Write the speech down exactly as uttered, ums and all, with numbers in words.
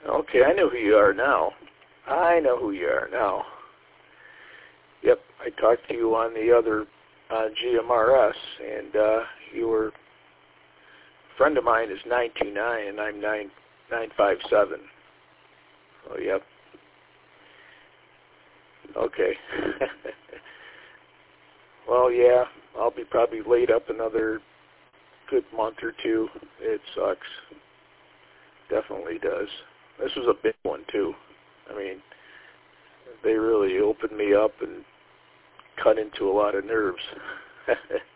Okay, I know who you are now. I know who you are now. Yep, I talked to you on the other uh, G M R S, and uh, you were, a friend of mine is nine two nine, and I'm nine nine five seven. Oh, yep. Okay. Well, yeah, I'll be probably laid up another good month or two. It sucks. Definitely does. This was a big one, too. I mean, they really opened me up and cut into a lot of nerves.